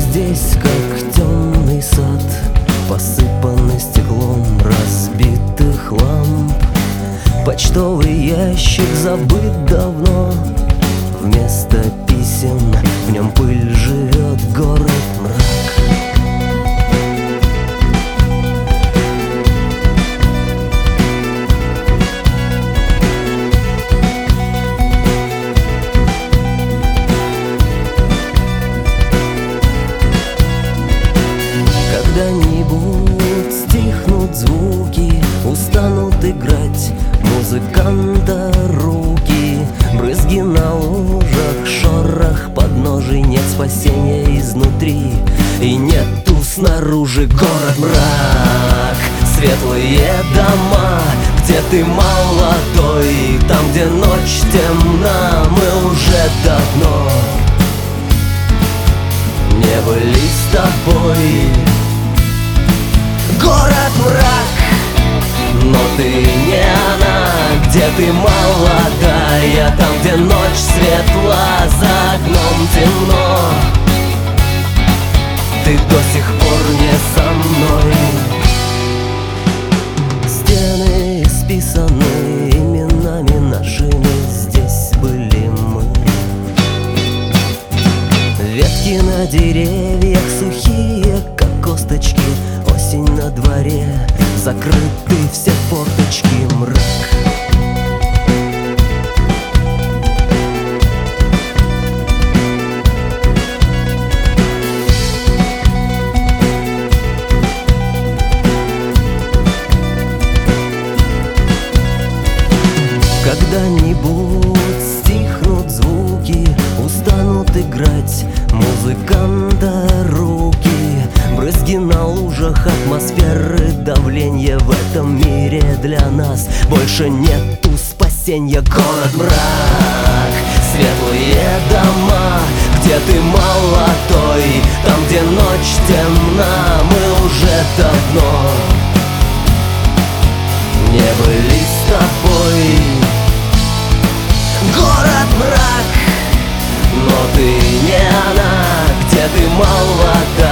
здесь как темный сад, посыпанный стеклом разбитых ламп. Почтовый ящик забыт давно, вместо писем в нем пыль живет, город мрак. Когда-нибудь стихнут звуки, устанут играть музыканта руки. Брызги на лужах, шорох подножий, нет спасения изнутри и нету снаружи. Город мрак, светлые дома, где ты молодой, там, где ночь темна, мы уже давно не были с тобой. Город мрак, но ты не она, где ты молодая, там, где ночь светла, за окном темно. Ты до сих пор не со мной. Стены исписаны именами нашими, здесь были мы. Ветки на деревьях сухие, как косточки, осень на дворе, закрыты все форточки, мрак. Когда-нибудь стихнут звуки, устанут играть музыканта руки. Брызги на лужах, атмосферы давления, в этом мире для нас больше нету спасения. Город мрак, светлые дома, где ты молодой, там, где ночь темна, мы уже давно не были с тобой. Город мрак, но ты не она, где ты молодая,